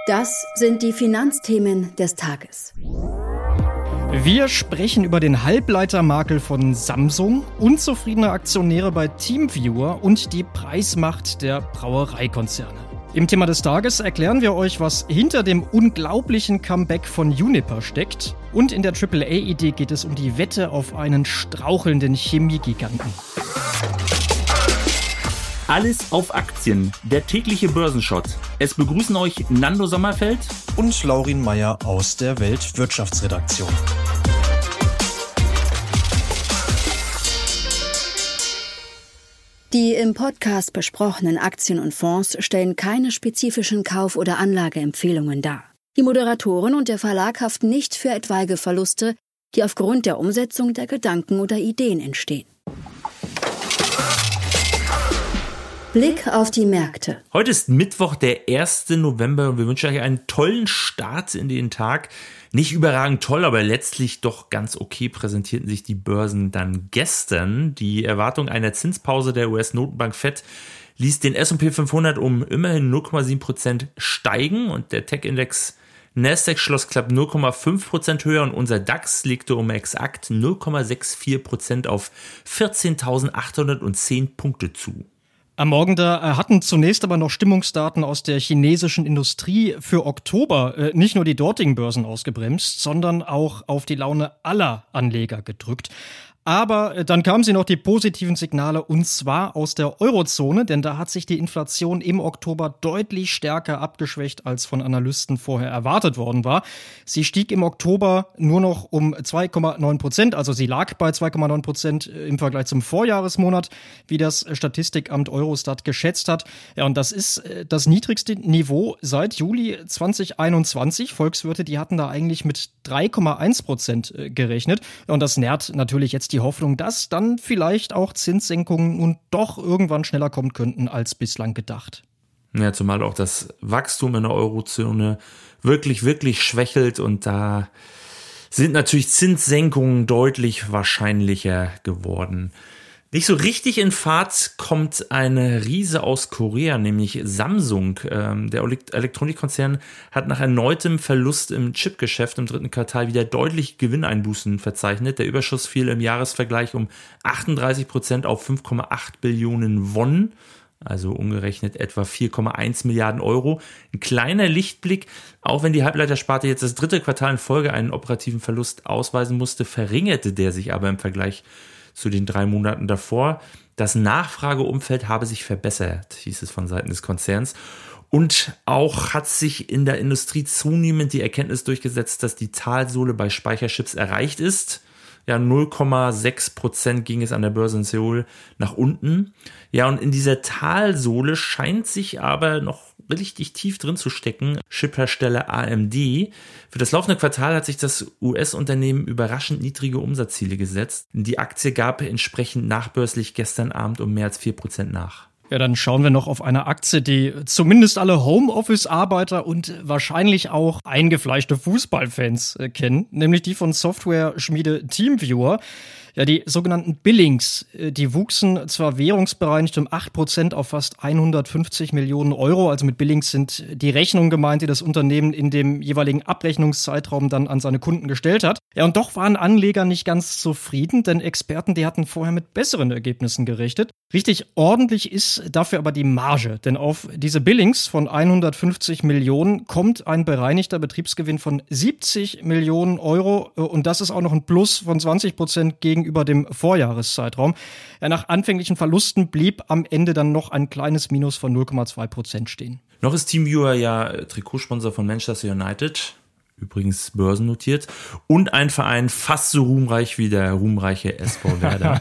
Das sind die Finanzthemen des Tages. Wir sprechen über den Halbleitermakel von Samsung, unzufriedene Aktionäre bei TeamViewer und die Preismacht der Brauereikonzerne. Im Thema des Tages erklären wir euch, was hinter dem unglaublichen Comeback von Uniper steckt. Und in der AAA-Idee geht es um die Wette auf einen strauchelnden Chemiegiganten. Alles auf Aktien, der tägliche Börsenschott. Es begrüßen euch Nando Sommerfeld und Laurin Meyer aus der Weltwirtschaftsredaktion. Die im Podcast besprochenen Aktien und Fonds stellen keine spezifischen Kauf- oder Anlageempfehlungen dar. Die Moderatoren und der Verlag haften nicht für etwaige Verluste, die aufgrund der Umsetzung der Gedanken oder Ideen entstehen. Blick auf die Märkte. Heute ist Mittwoch, der 1. November und wir wünschen euch einen tollen Start in den Tag. Nicht überragend toll, aber letztlich doch ganz okay präsentierten sich die Börsen dann gestern. Die Erwartung einer Zinspause der US-Notenbank Fed ließ den S&P 500 um immerhin 0,7% steigen und der Tech-Index Nasdaq schloss knapp 0,5% höher und unser DAX legte um exakt 0,64% auf 14.810 Punkte zu. Am Morgen da hatten zunächst aber noch Stimmungsdaten aus der chinesischen Industrie für Oktober nicht nur die dortigen Börsen ausgebremst, sondern auch auf die Laune aller Anleger gedrückt. Aber dann kamen sie noch die positiven Signale und zwar aus der Eurozone, denn da hat sich die Inflation im Oktober deutlich stärker abgeschwächt, als von Analysten vorher erwartet worden war. Sie stieg im Oktober nur noch um 2,9%, also sie lag bei 2,9% im Vergleich zum Vorjahresmonat, wie das Statistikamt Eurostat geschätzt hat. Ja, und das ist das niedrigste Niveau seit Juli 2021. Volkswirte, die hatten da eigentlich mit 3,1% gerechnet. Und das nährt natürlich jetzt die Hoffnung, dass dann vielleicht auch Zinssenkungen nun doch irgendwann schneller kommen könnten als bislang gedacht. Ja, zumal auch das Wachstum in der Eurozone wirklich schwächelt und da sind natürlich Zinssenkungen deutlich wahrscheinlicher geworden. Nicht so richtig in Fahrt kommt eine Riese aus Korea, nämlich Samsung. Der Elektronikkonzern hat nach erneutem Verlust im Chipgeschäft im dritten Quartal wieder deutlich Gewinneinbußen verzeichnet. Der Überschuss fiel im Jahresvergleich um 38% auf 5,8 Billionen Won, also umgerechnet etwa 4,1 Milliarden Euro. Ein kleiner Lichtblick, auch wenn die Halbleitersparte jetzt das dritte Quartal in Folge einen operativen Verlust ausweisen musste, verringerte der sich aber im Vergleich zu den 3 Monaten davor. Das Nachfrageumfeld habe sich verbessert, hieß es von Seiten des Konzerns. Und auch hat sich in der Industrie zunehmend die Erkenntnis durchgesetzt, dass die Talsohle bei Speicherchips erreicht ist. Ja, 0,6% ging es an der Börse in Seoul nach unten. Ja, und in dieser Talsohle scheint sich aber noch richtig tief drin zu stecken. Chiphersteller AMD. Für das laufende Quartal hat sich das US-Unternehmen überraschend niedrige Umsatzziele gesetzt. Die Aktie gab entsprechend nachbörslich gestern Abend um mehr als 4% nach. Ja, dann schauen wir noch auf eine Aktie, die zumindest alle Homeoffice-Arbeiter und wahrscheinlich auch eingefleischte Fußballfans kennen, nämlich die von Software-Schmiede TeamViewer. Ja, die sogenannten Billings, die wuchsen zwar währungsbereinigt um 8% auf fast 150 Millionen Euro. Also mit Billings sind die Rechnungen gemeint, die das Unternehmen in dem jeweiligen Abrechnungszeitraum dann an seine Kunden gestellt hat. Ja, und doch waren Anleger nicht ganz zufrieden, denn Experten, die hatten vorher mit besseren Ergebnissen gerechnet. Richtig ordentlich ist dafür aber die Marge, denn auf diese Billings von 150 Millionen kommt ein bereinigter Betriebsgewinn von 70 Millionen Euro und das ist auch noch ein Plus von 20% gegenüber dem Vorjahreszeitraum. Ja, nach anfänglichen Verlusten blieb am Ende dann noch ein kleines Minus von 0,2% stehen. Noch ist TeamViewer ja Trikotsponsor von Manchester United, übrigens börsennotiert, und ein Verein fast so ruhmreich wie der ruhmreiche SV Werder.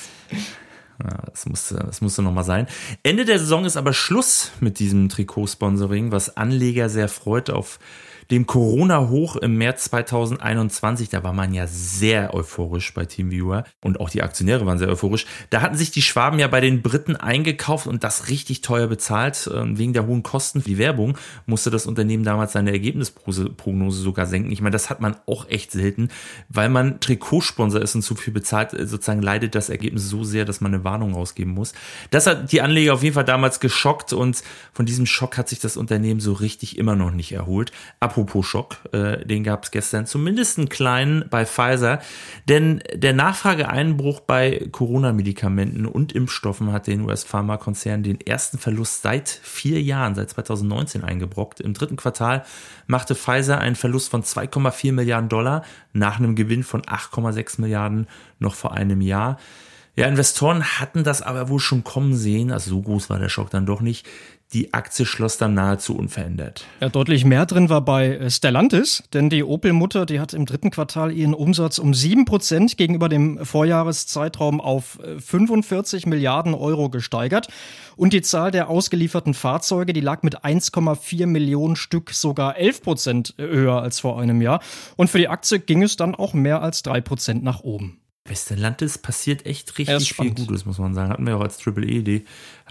Ja, das musste nochmal sein. Ende der Saison ist aber Schluss mit diesem Trikotsponsoring, was Anleger sehr freut. Auf dem Corona-Hoch im März 2021, da war man ja sehr euphorisch bei TeamViewer und auch die Aktionäre waren sehr euphorisch. Da hatten sich die Schwaben ja bei den Briten eingekauft und das richtig teuer bezahlt. Wegen der hohen Kosten für die Werbung musste das Unternehmen damals seine Ergebnisprognose sogar senken. Ich meine, das hat man auch echt selten, weil man Trikotsponsor ist und zu viel bezahlt. Sozusagen leidet das Ergebnis so sehr, dass man eine eine Warnung ausgeben muss. Das hat die Anleger auf jeden Fall damals geschockt und von diesem Schock hat sich das Unternehmen so richtig immer noch nicht erholt. Apropos Schock, den gab es gestern zumindest einen kleinen bei Pfizer, denn der Nachfrageeinbruch bei Corona-Medikamenten und Impfstoffen hat den US-Pharmakonzern den ersten Verlust seit 4 Jahren, seit 2019 eingebrockt. Im 3. Quartal machte Pfizer einen Verlust von 2,4 Milliarden $, nach einem Gewinn von 8,6 Milliarden noch vor einem Jahr. Ja, Investoren hatten das aber wohl schon kommen sehen, also so groß war der Schock dann doch nicht. Die Aktie schloss dann nahezu unverändert. Ja, deutlich mehr drin war bei Stellantis, denn die Opel-Mutter, die hat im 3. Quartal ihren Umsatz um 7% gegenüber dem Vorjahreszeitraum auf 45 Milliarden € gesteigert. Und die Zahl der ausgelieferten Fahrzeuge, die lag mit 1,4 Millionen Stück sogar 11% höher als vor einem Jahr. Und für die Aktie ging es dann auch mehr als 3% nach oben. Bei Stellantis passiert echt richtig viel Gutes, muss man sagen. Hatten wir auch als Triple-E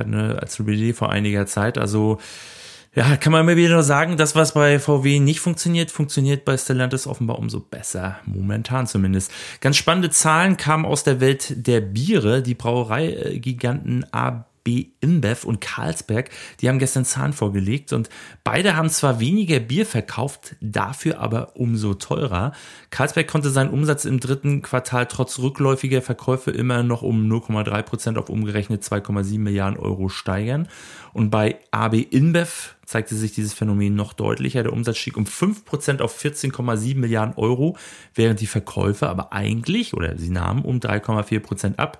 vor einiger Zeit. Also, ja, kann man immer wieder nur sagen, das, was bei VW nicht funktioniert, funktioniert bei Stellantis offenbar umso besser. Momentan zumindest. Ganz spannende Zahlen kamen aus der Welt der Biere. Die Brauereigiganten AB InBev und Carlsberg, die haben gestern Zahlen vorgelegt und beide haben zwar weniger Bier verkauft, dafür aber umso teurer. Carlsberg konnte seinen Umsatz im 3. Quartal trotz rückläufiger Verkäufe immer noch um 0,3% auf umgerechnet 2,7 Milliarden € steigern. Und bei AB InBev zeigte sich dieses Phänomen noch deutlicher. Der Umsatz stieg um 5% auf 14,7 Milliarden €, während die Verkäufe aber eigentlich, oder sie nahmen um 3,4% ab.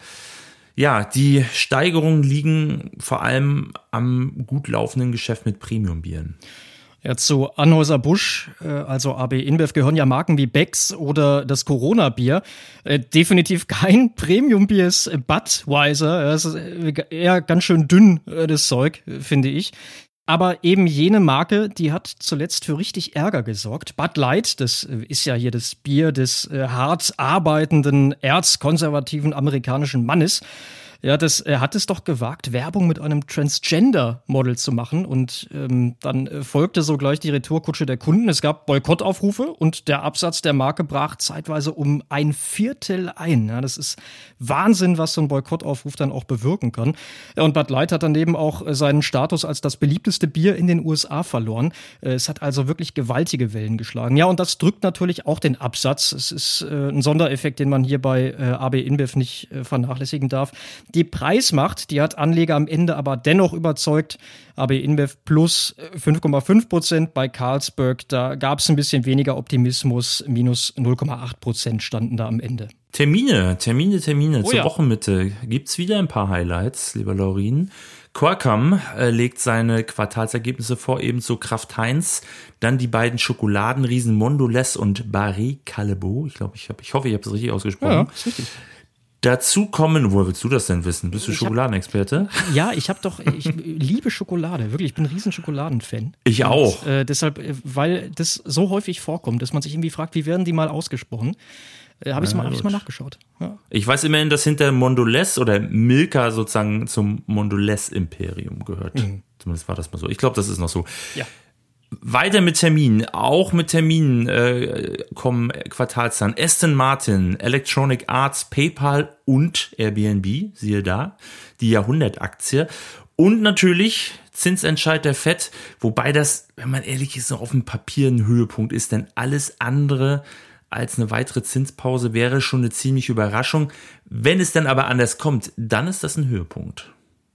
Ja, die Steigerungen liegen vor allem am gut laufenden Geschäft mit Premiumbieren. Ja, zu Anheuser-Busch, also AB InBev, gehören ja Marken wie Becks oder das Corona-Bier. Definitiv kein Premium-Bier ist Budweiser. Das ist eher ganz schön dünn, das Zeug, finde ich. Aber eben jene Marke, die hat zuletzt für richtig Ärger gesorgt. Bud Light, das ist ja hier das Bier des hart arbeitenden, erzkonservativen amerikanischen Mannes. Ja, er hat es doch gewagt, Werbung mit einem Transgender-Model zu machen. Und dann folgte sogleich die Retourkutsche der Kunden. Es gab Boykottaufrufe und der Absatz der Marke brach zeitweise um 1/4 ein. Ja, das ist Wahnsinn, was so ein Boykottaufruf dann auch bewirken kann. Und Bud Light hat daneben auch seinen Status als das beliebteste Bier in den USA verloren. Es hat also wirklich gewaltige Wellen geschlagen. Ja, und das drückt natürlich auch den Absatz. Es ist ein Sondereffekt, den man hier bei AB InBev nicht vernachlässigen darf. Die Preismacht, die hat Anleger am Ende aber dennoch überzeugt. AB InBev plus 5,5%. Bei Carlsberg, da gab es ein bisschen weniger Optimismus. Minus 0,8% standen da am Ende. Termine. Oh, Zur ja. Wochenmitte gibt's wieder ein paar Highlights, lieber Laurin. Qualcomm legt seine Quartalsergebnisse vor, ebenso Kraft Heinz, dann die beiden Schokoladenriesen Mondelez und Barry Callebaut. Ich hoffe, ich habe es richtig ausgesprochen. Ja, ist richtig. Dazu kommen, woher willst du das denn wissen? Bist du Schokoladenexperte? Ja, ich liebe Schokolade, wirklich, ich bin ein riesen Schokoladenfan. Ich auch. Und, deshalb, weil das so häufig vorkommt, dass man sich irgendwie fragt, wie werden die mal ausgesprochen? Habe ich mal nachgeschaut. Ja. Ich weiß immerhin, dass hinter Mondelez oder Milka sozusagen zum Mondelez-Imperium gehört. Zumindest war das mal so. Ich glaube, das ist noch so. Ja. Weiter mit Terminen. Auch mit Terminen kommen Quartalszahlen. Aston Martin, Electronic Arts, PayPal und Airbnb, siehe da, die Jahrhundertaktie. Und natürlich Zinsentscheid der FED, wobei das, wenn man ehrlich ist, noch auf dem Papier ein Höhepunkt ist, denn alles andere als eine weitere Zinspause wäre schon eine ziemliche Überraschung. Wenn es dann aber anders kommt, dann ist das ein Höhepunkt.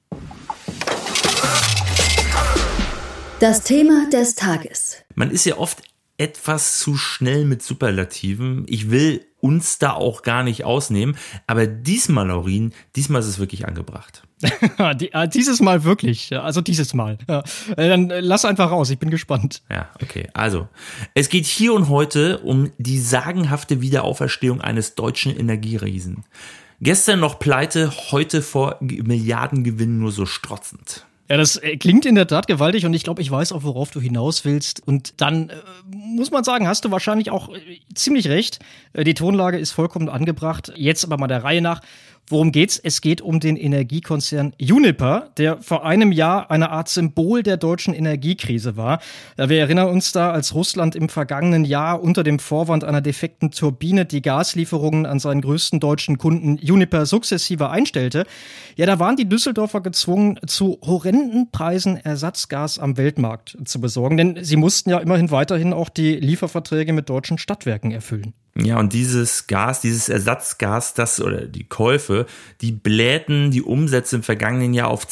Das Thema des Tages. Man ist ja oft etwas zu schnell mit Superlativen. Ich will uns da auch gar nicht ausnehmen. Aber diesmal, Laurin, ist es wirklich angebracht. Dieses Mal wirklich. Also dieses Mal. Ja. Dann lass einfach raus. Ich bin gespannt. Ja, okay. Also, es geht hier und heute um die sagenhafte Wiederauferstehung eines deutschen Energieriesen. Gestern noch pleite, heute vor Milliardengewinnen nur so strotzend. Ja, das klingt in der Tat gewaltig und ich glaube, ich weiß auch, worauf du hinaus willst. Und dann muss man sagen, hast du wahrscheinlich auch ziemlich recht. Die Tonlage ist vollkommen angebracht. Jetzt aber mal der Reihe nach. Worum geht's? Es geht um den Energiekonzern Uniper, der vor einem Jahr eine Art Symbol der deutschen Energiekrise war. Ja, wir erinnern uns da, als Russland im vergangenen Jahr unter dem Vorwand einer defekten Turbine die Gaslieferungen an seinen größten deutschen Kunden Uniper sukzessive einstellte. Ja, da waren die Düsseldorfer gezwungen, zu horrenden Preisen Ersatzgas am Weltmarkt zu besorgen, denn sie mussten ja immerhin weiterhin auch die Lieferverträge mit deutschen Stadtwerken erfüllen. Ja, und dieses Gas, dieses Ersatzgas, oder die Käufe, die blähten die Umsätze im vergangenen Jahr auf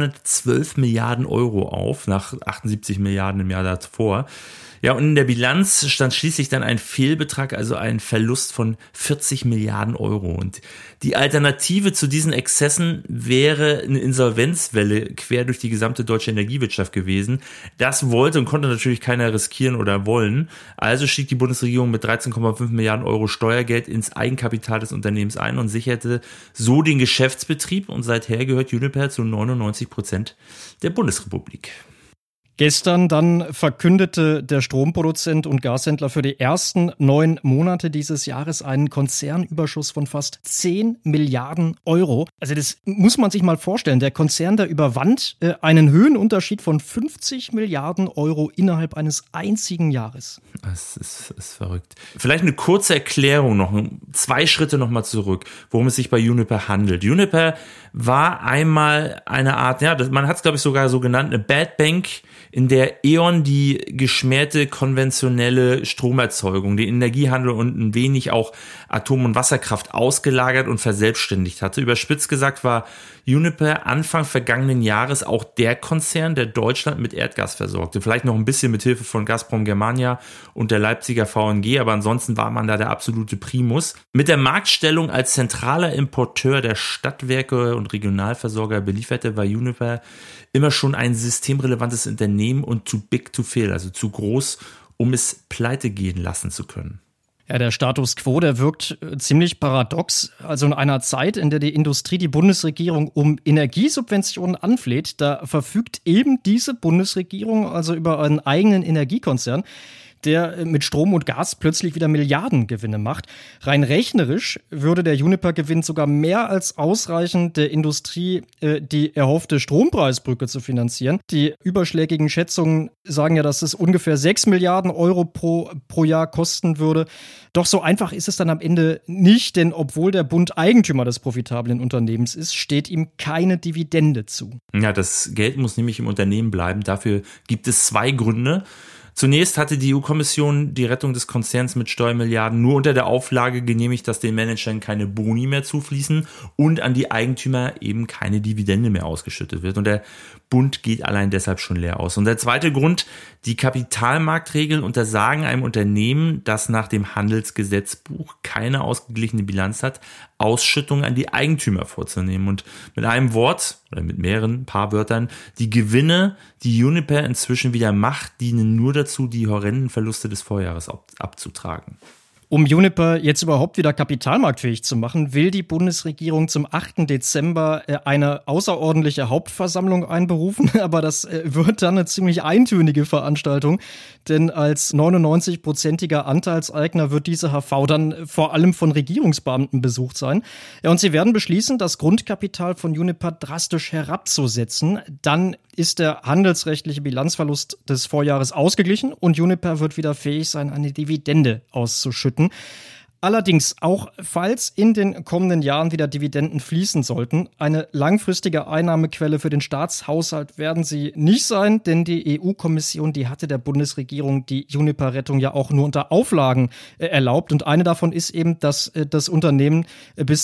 212 Milliarden Euro auf, nach 78 Milliarden im Jahr davor. Ja, und in der Bilanz stand schließlich dann ein Fehlbetrag, also ein Verlust von 40 Milliarden Euro. Und die Alternative zu diesen Exzessen wäre eine Insolvenzwelle quer durch die gesamte deutsche Energiewirtschaft gewesen. Das wollte und konnte natürlich keiner riskieren oder wollen. Also stieg die Bundesregierung mit 13,5 Milliarden Euro Steuergeld ins Eigenkapital des Unternehmens ein und sicherte so den Geschäftsbetrieb. Und seither gehört Uniper zu 99% der Bundesrepublik. Gestern dann verkündete der Stromproduzent und Gashändler für die ersten 9 Monate dieses Jahres einen Konzernüberschuss von fast 10 Milliarden Euro. Also das muss man sich mal vorstellen. Der Konzern, der überwand einen Höhenunterschied von 50 Milliarden Euro innerhalb eines einzigen Jahres. Das ist verrückt. Vielleicht eine kurze Erklärung noch, 2 Schritte nochmal zurück, worum es sich bei Uniper handelt. Uniper war einmal eine Art, man hat es glaube ich sogar so genannt, eine Bad Bank, in der E.ON die geschmähte konventionelle Stromerzeugung, den Energiehandel und ein wenig auch Atom- und Wasserkraft ausgelagert und verselbstständigt hatte. Überspitzt gesagt war Uniper Anfang vergangenen Jahres auch der Konzern, der Deutschland mit Erdgas versorgte. Vielleicht noch ein bisschen mit Hilfe von Gazprom Germania und der Leipziger VNG, aber ansonsten war man da der absolute Primus. Mit der Marktstellung als zentraler Importeur der Stadtwerke und Regionalversorger belieferte, war Uniper immer schon ein systemrelevantes Unternehmen und too big to fail, also zu groß, um es pleite gehen lassen zu können. Ja, der Status quo, der wirkt ziemlich paradox. Also in einer Zeit, in der die Industrie die Bundesregierung um Energiesubventionen anfleht, da verfügt eben diese Bundesregierung also über einen eigenen Energiekonzern, der mit Strom und Gas plötzlich wieder Milliardengewinne macht. Rein rechnerisch würde der Uniper-Gewinn sogar mehr als ausreichen, der Industrie die erhoffte Strompreisbrücke zu finanzieren. Die überschlägigen Schätzungen sagen ja, dass es ungefähr 6 Milliarden Euro pro Jahr kosten würde. Doch so einfach ist es dann am Ende nicht, denn obwohl der Bund Eigentümer des profitablen Unternehmens ist, steht ihm keine Dividende zu. Ja, das Geld muss nämlich im Unternehmen bleiben. Dafür gibt es 2 Gründe. Zunächst hatte die EU-Kommission die Rettung des Konzerns mit Steuermilliarden nur unter der Auflage genehmigt, dass den Managern keine Boni mehr zufließen und an die Eigentümer eben keine Dividende mehr ausgeschüttet wird. Und der Bund geht allein deshalb schon leer aus. Und der zweite Grund, die Kapitalmarktregeln untersagen einem Unternehmen, das nach dem Handelsgesetzbuch keine ausgeglichene Bilanz hat, Ausschüttungen an die Eigentümer vorzunehmen. Und mit einem Wort oder mit mehreren paar Wörtern, die Gewinne, die Uniper inzwischen wieder macht, dienen nur dazu, die horrenden Verluste des Vorjahres abzutragen. Um Uniper jetzt überhaupt wieder kapitalmarktfähig zu machen, will die Bundesregierung zum 8. Dezember eine außerordentliche Hauptversammlung einberufen. Aber das wird dann eine ziemlich eintönige Veranstaltung, denn als 99-prozentiger Anteilseigner wird diese HV dann vor allem von Regierungsbeamten besucht sein. Ja, und sie werden beschließen, das Grundkapital von Uniper drastisch herabzusetzen. Dann ist der handelsrechtliche Bilanzverlust des Vorjahres ausgeglichen und Uniper wird wieder fähig sein, eine Dividende auszuschütten. Allerdings, auch falls in den kommenden Jahren wieder Dividenden fließen sollten, eine langfristige Einnahmequelle für den Staatshaushalt werden sie nicht sein, denn die EU-Kommission, die hatte der Bundesregierung die Uniper-Rettung ja auch nur unter Auflagen erlaubt. Und eine davon ist eben, dass das Unternehmen bis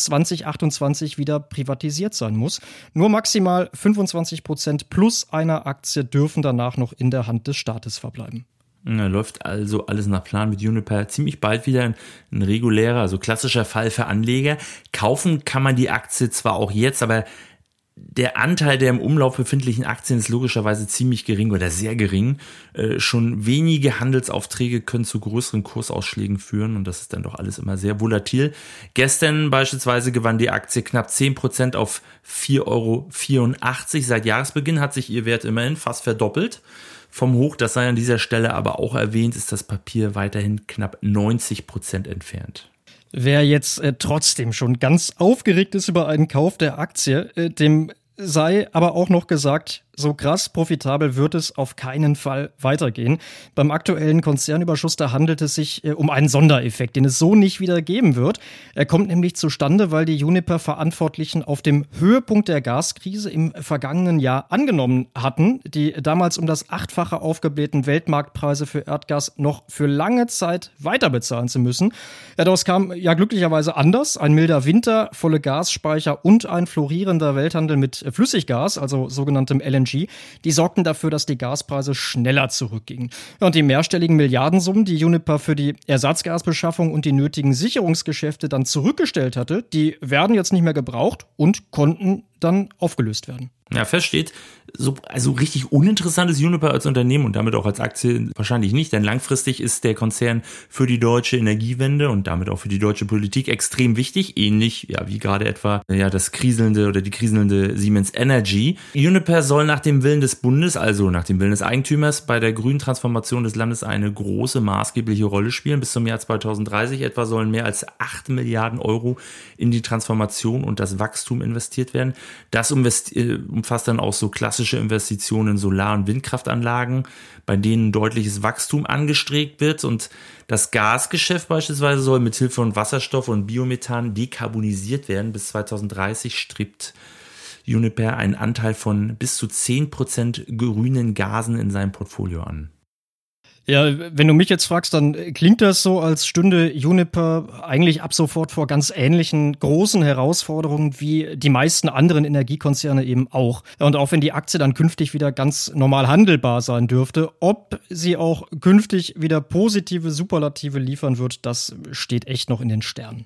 2028 wieder privatisiert sein muss. Nur maximal 25% plus einer Aktie dürfen danach noch in der Hand des Staates verbleiben. Läuft also alles nach Plan mit Uniper. Ziemlich bald wieder ein regulärer, also klassischer Fall für Anleger. Kaufen kann man die Aktie zwar auch jetzt, aber der Anteil der im Umlauf befindlichen Aktien ist logischerweise ziemlich gering oder sehr gering. Schon wenige Handelsaufträge können zu größeren Kursausschlägen führen und das ist dann doch alles immer sehr volatil. Gestern beispielsweise gewann die Aktie knapp 10% auf 4,84 €. Seit Jahresbeginn hat sich ihr Wert immerhin fast verdoppelt. Vom Hoch, das sei an dieser Stelle aber auch erwähnt, ist das Papier weiterhin knapp 90% entfernt. Wer jetzt trotzdem schon ganz aufgeregt ist über einen Kauf der Aktie, dem sei aber auch noch gesagt, so krass profitabel wird es auf keinen Fall weitergehen. Beim aktuellen Konzernüberschuss, da handelt es sich um einen Sondereffekt, den es so nicht wieder geben wird. Er kommt nämlich zustande, weil die Uniper-Verantwortlichen auf dem Höhepunkt der Gaskrise im vergangenen Jahr angenommen hatten, die damals um das 8-fache aufgeblähten Weltmarktpreise für Erdgas noch für lange Zeit weiter bezahlen zu müssen. Ja, daraus kam ja glücklicherweise anders. Ein milder Winter, volle Gasspeicher und ein florierender Welthandel mit Flüssiggas, also sogenanntem LNG, die sorgten dafür, dass die Gaspreise schneller zurückgingen. Und die mehrstelligen Milliardensummen, die Uniper für die Ersatzgasbeschaffung und die nötigen Sicherungsgeschäfte dann zurückgestellt hatte, die werden jetzt nicht mehr gebraucht und konnten dann aufgelöst werden. Ja, feststeht, also richtig uninteressant ist Uniper als Unternehmen und damit auch als Aktie wahrscheinlich nicht, denn langfristig ist der Konzern für die deutsche Energiewende und damit auch für die deutsche Politik extrem wichtig, ähnlich wie gerade etwa das kriselnde oder die kriselnde Siemens Energy. Uniper soll nach dem Willen des Bundes, also nach dem Willen des Eigentümers, bei der grünen Transformation des Landes eine große maßgebliche Rolle spielen. Bis zum Jahr 2030 etwa sollen mehr als 8 Milliarden Euro in die Transformation und das Wachstum investiert werden. Das umfasst dann auch so klassische Investitionen in Solar- und Windkraftanlagen, bei denen deutliches Wachstum angestrebt wird. Und das Gasgeschäft beispielsweise soll mithilfe von Wasserstoff und Biomethan dekarbonisiert werden. Bis 2030 strebt Uniper einen Anteil von bis zu 10% grünen Gasen in seinem Portfolio an. Ja, wenn du mich jetzt fragst, dann klingt das so, als stünde Uniper eigentlich ab sofort vor ganz ähnlichen großen Herausforderungen wie die meisten anderen Energiekonzerne eben auch. Und auch wenn die Aktie dann künftig wieder ganz normal handelbar sein dürfte, ob sie auch künftig wieder positive Superlative liefern wird, das steht echt noch in den Sternen.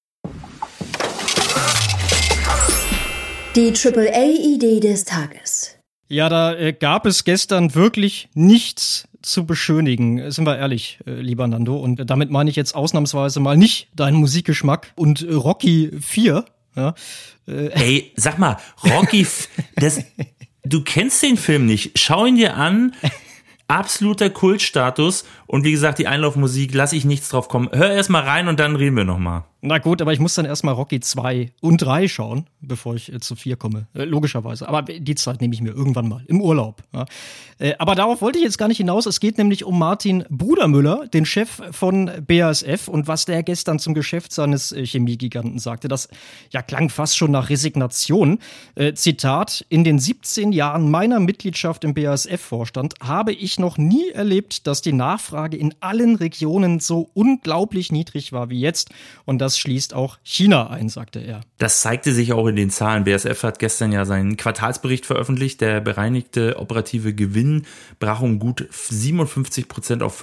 Die AAA-Idee des Tages. Ja, da gab es gestern wirklich nichts zu beschönigen, sind wir ehrlich, lieber Nando. Und damit meine ich jetzt ausnahmsweise mal nicht deinen Musikgeschmack und Rocky 4. Ja. Ey, sag mal, Rocky, du kennst den Film nicht. Schau ihn dir an. Absoluter Kultstatus. Und wie gesagt, die Einlaufmusik, lasse ich nichts drauf kommen. Hör erst mal rein und dann reden wir nochmal. Na gut, aber ich muss dann erstmal Rocky 2 und 3 schauen, bevor ich zu 4 komme. Logischerweise. Aber die Zeit nehme ich mir irgendwann mal im Urlaub. Ja. Aber darauf wollte ich jetzt gar nicht hinaus. Es geht nämlich um Martin Brudermüller, den Chef von BASF. Und was der gestern zum Geschäft seines Chemiegiganten sagte, das klang fast schon nach Resignation. Zitat: In den 17 Jahren meiner Mitgliedschaft im BASF-Vorstand habe ich noch nie erlebt, dass die Nachfrage in allen Regionen so unglaublich niedrig war wie jetzt. Und das schließt auch China ein, sagte er. Das zeigte sich auch in den Zahlen. BASF hat gestern ja seinen Quartalsbericht veröffentlicht. Der bereinigte operative Gewinn brach um gut 57% auf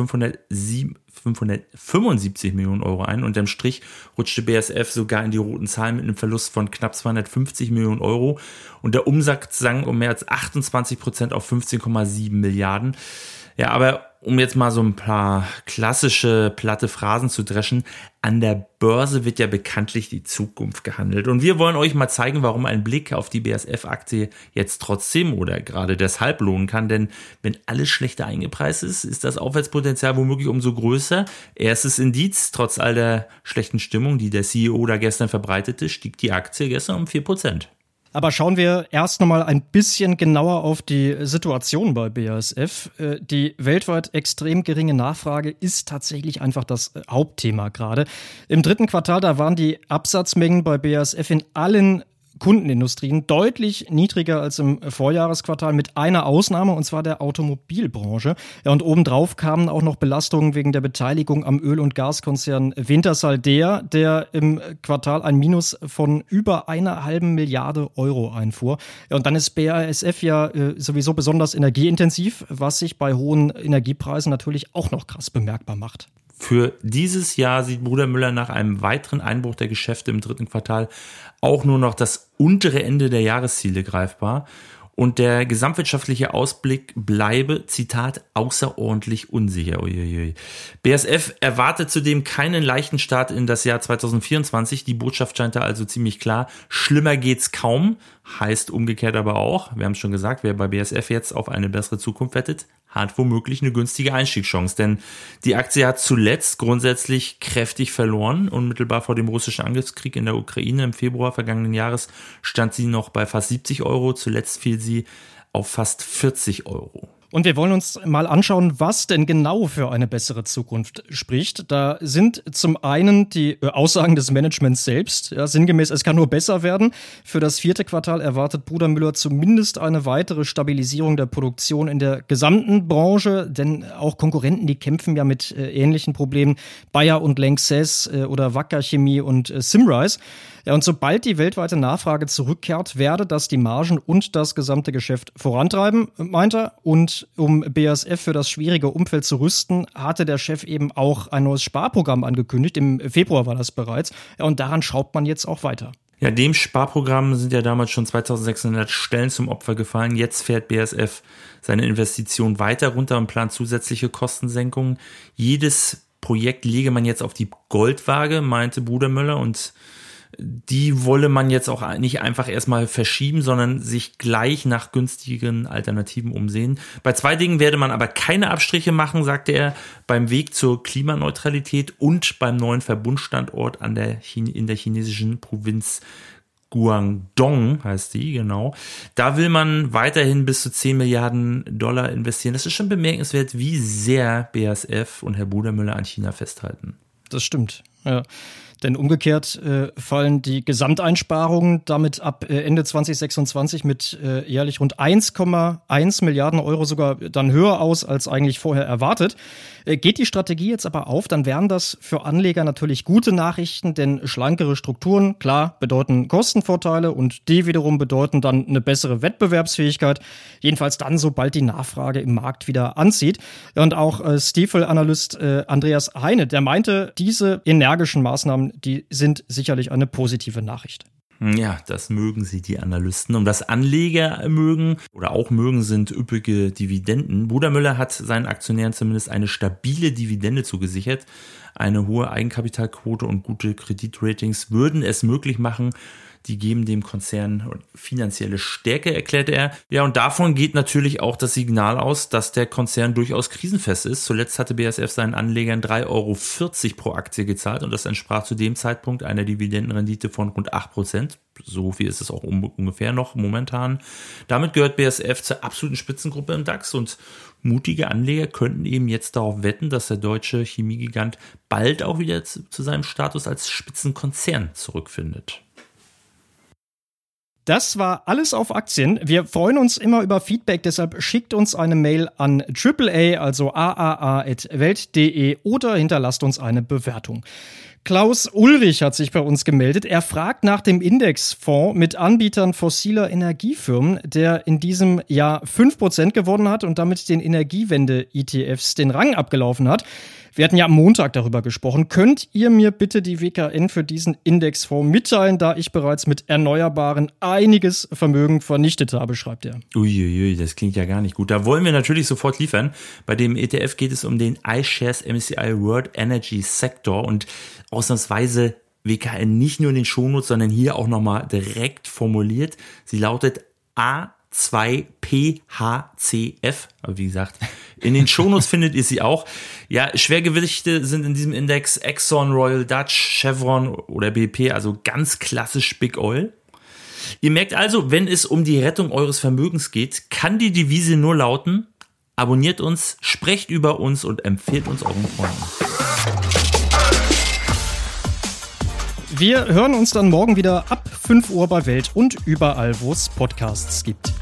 575 Millionen Euro ein. Unterm Strich rutschte BASF sogar in die roten Zahlen mit einem Verlust von knapp 250 Millionen Euro. Und der Umsatz sank um mehr als 28% auf 15,7 Milliarden. Ja, aber um jetzt mal so ein paar klassische platte Phrasen zu dreschen, an der Börse wird ja bekanntlich die Zukunft gehandelt. Und wir wollen euch mal zeigen, warum ein Blick auf die BASF-Aktie jetzt trotzdem oder gerade deshalb lohnen kann. Denn wenn alles schlechter eingepreist ist, ist das Aufwärtspotenzial womöglich umso größer. Erstes Indiz: Trotz all der schlechten Stimmung, die der CEO da gestern verbreitete, stieg die Aktie gestern um 4%. Aber schauen wir erst nochmal ein bisschen genauer auf die Situation bei BASF. Die weltweit extrem geringe Nachfrage ist tatsächlich einfach das Hauptthema gerade. Im 3. Quartal, da waren die Absatzmengen bei BASF in allen Kundenindustrien deutlich niedriger als im Vorjahresquartal, mit einer Ausnahme, und zwar der Automobilbranche. Ja, und obendrauf kamen auch noch Belastungen wegen der Beteiligung am Öl- und Gaskonzern Wintershall, der im Quartal ein Minus von über 1,5 Milliarde Euro einfuhr. Ja, und dann ist BASF sowieso besonders energieintensiv, was sich bei hohen Energiepreisen natürlich auch noch krass bemerkbar macht. Für dieses Jahr sieht Brudermüller nach einem weiteren Einbruch der Geschäfte im 3. Quartal auch nur noch das untere Ende der Jahresziele greifbar. Und der gesamtwirtschaftliche Ausblick bleibe, Zitat, außerordentlich unsicher. Uiuiui. BASF erwartet zudem keinen leichten Start in das Jahr 2024. Die Botschaft scheint da also ziemlich klar. Schlimmer geht's kaum. Heißt umgekehrt aber auch, wir haben es schon gesagt, wer bei BASF jetzt auf eine bessere Zukunft wettet, hat womöglich eine günstige Einstiegschance, denn die Aktie hat zuletzt grundsätzlich kräftig verloren. Unmittelbar vor dem russischen Angriffskrieg in der Ukraine im Februar vergangenen Jahres stand sie noch bei fast 70 Euro. Zuletzt fiel sie auf fast 40 Euro. Und wir wollen uns mal anschauen, was denn genau für eine bessere Zukunft spricht. Da sind zum einen die Aussagen des Managements selbst. Ja, sinngemäß, es kann nur besser werden. Für das 4. Quartal erwartet Bruder Müller zumindest eine weitere Stabilisierung der Produktion in der gesamten Branche. Denn auch Konkurrenten, die kämpfen ja mit ähnlichen Problemen. Bayer und Lanxess oder Wacker Chemie und Symrise. Ja, und sobald die weltweite Nachfrage zurückkehrt, werde das die Margen und das gesamte Geschäft vorantreiben, meint er. Und um BASF für das schwierige Umfeld zu rüsten, hatte der Chef eben auch ein neues Sparprogramm angekündigt. Im Februar war das bereits. Ja, und daran schraubt man jetzt auch weiter. Ja, dem Sparprogramm sind ja damals schon 2600 Stellen zum Opfer gefallen. Jetzt fährt BASF seine Investition weiter runter und plant zusätzliche Kostensenkungen. Jedes Projekt lege man jetzt auf die Goldwaage, meinte Bruder Müller, und die wolle man jetzt auch nicht einfach erstmal verschieben, sondern sich gleich nach günstigen Alternativen umsehen. Bei 2 Dingen werde man aber keine Abstriche machen, sagte er, beim Weg zur Klimaneutralität und beim neuen Verbundstandort in der chinesischen Provinz Guangdong, heißt die, genau. Da will man weiterhin bis zu 10 Milliarden Dollar investieren. Das ist schon bemerkenswert, wie sehr BASF und Herr Bruder Müller an China festhalten. Das stimmt, ja. Denn umgekehrt fallen die Gesamteinsparungen damit ab Ende 2026 mit jährlich rund 1,1 Milliarden Euro sogar dann höher aus als eigentlich vorher erwartet. Geht die Strategie jetzt aber auf, dann wären das für Anleger natürlich gute Nachrichten, denn schlankere Strukturen, klar, bedeuten Kostenvorteile und die wiederum bedeuten dann eine bessere Wettbewerbsfähigkeit. Jedenfalls dann, sobald die Nachfrage im Markt wieder anzieht. Und auch Stifel-Analyst Andreas Heine, der meinte, diese energischen Maßnahmen, die sind sicherlich eine positive Nachricht. Ja, das mögen sie, die Analysten. Und was Anleger mögen oder auch mögen, sind üppige Dividenden. Bruder Müller hat seinen Aktionären zumindest eine stabile Dividende zugesichert. Eine hohe Eigenkapitalquote und gute Kreditratings würden es möglich machen. Die geben dem Konzern finanzielle Stärke, erklärte er. Ja, und davon geht natürlich auch das Signal aus, dass der Konzern durchaus krisenfest ist. Zuletzt hatte BASF seinen Anlegern 3,40 Euro pro Aktie gezahlt und das entsprach zu dem Zeitpunkt einer Dividendenrendite von rund 8%. So viel ist es auch ungefähr noch momentan. Damit gehört BASF zur absoluten Spitzengruppe im DAX und mutige Anleger könnten eben jetzt darauf wetten, dass der deutsche Chemiegigant bald auch wieder zu seinem Status als Spitzenkonzern zurückfindet. Das war alles auf Aktien. Wir freuen uns immer über Feedback, deshalb schickt uns eine Mail an AAA, also aaa@welt.de oder hinterlasst uns eine Bewertung. Klaus Ulrich hat sich bei uns gemeldet. Er fragt nach dem Indexfonds mit Anbietern fossiler Energiefirmen, der in diesem Jahr 5% gewonnen hat und damit den Energiewende-ETFs den Rang abgelaufen hat. Wir hatten ja am Montag darüber gesprochen. Könnt ihr mir bitte die WKN für diesen Indexfonds mitteilen, da ich bereits mit Erneuerbaren einiges Vermögen vernichtet habe, schreibt er. Uiuiui, das klingt ja gar nicht gut. Da wollen wir natürlich sofort liefern. Bei dem ETF geht es um den iShares MSCI World Energy Sector und ausnahmsweise WKN nicht nur in den Shownotes, sondern hier auch nochmal direkt formuliert. Sie lautet A2PHCF, aber wie gesagt, in den Shownotes findet ihr sie auch. Ja, Schwergewichte sind in diesem Index Exxon, Royal Dutch, Chevron oder BP, also ganz klassisch Big Oil. Ihr merkt also, wenn es um die Rettung eures Vermögens geht, kann die Devise nur lauten: Abonniert uns, sprecht über uns und empfehlt uns euren Freunden. Wir hören uns dann morgen wieder ab 5 Uhr bei Welt und überall, wo es Podcasts gibt.